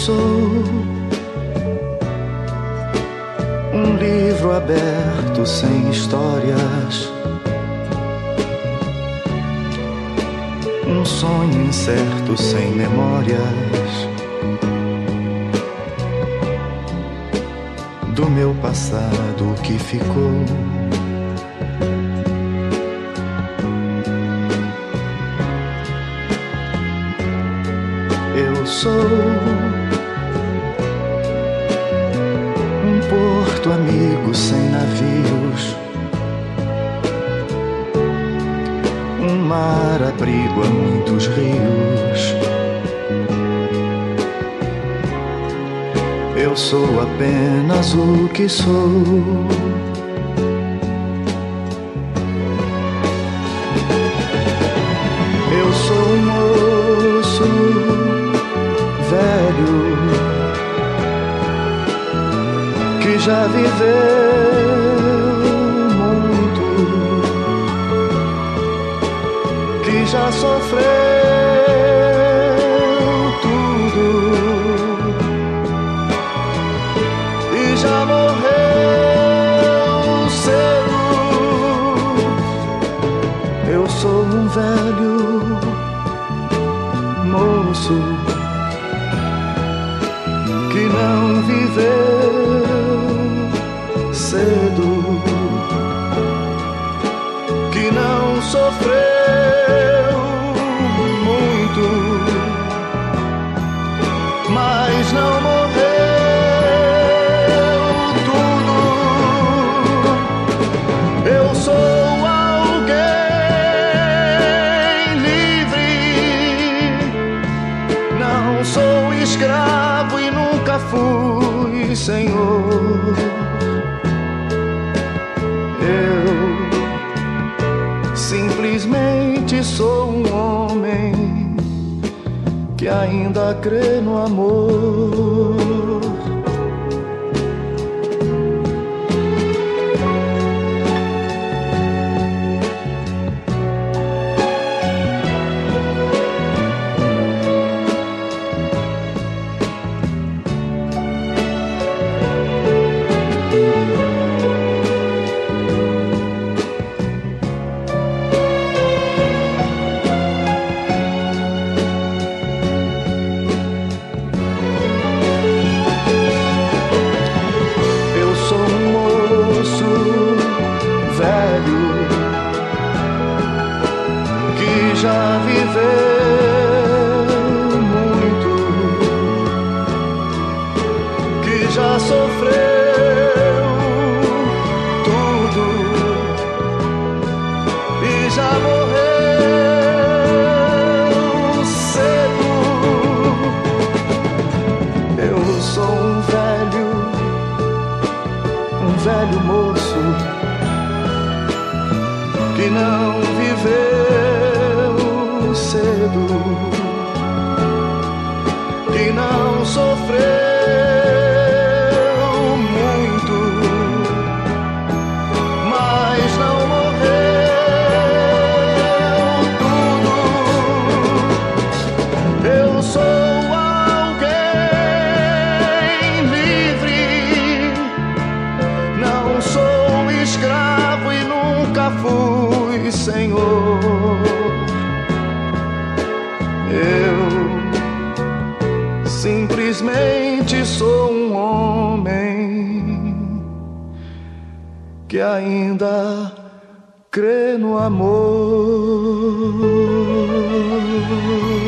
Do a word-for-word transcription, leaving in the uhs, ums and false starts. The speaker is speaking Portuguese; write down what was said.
sou um livro aberto sem histórias, um sonho incerto sem memórias do meu passado que ficou. Eu sou um porto amigo sem navios, um mar abrigo a muitos rios. Eu sou apenas o que sou. Eu sou um moço velho que já viveu muito, que já sofreu tudo e já morreu cedo. Eu sou um velho moço que não viveu cedo, que não sofreu muito, mas não morreu tudo. Eu sou alguém livre, não sou escravo e nunca fui senhor. Eu simplesmente sou um homem que ainda crê no amor. Que já viveu muito, que já sofreu tudo e já morreu cedo. Eu sou um velho, um velho moço que não viveu cedo, que não sofreu muito, mas não morreu tudo. Eu sou alguém livre, não sou escravo e nunca fui senhor. Eu simplesmente sou um homem que ainda crê no amor.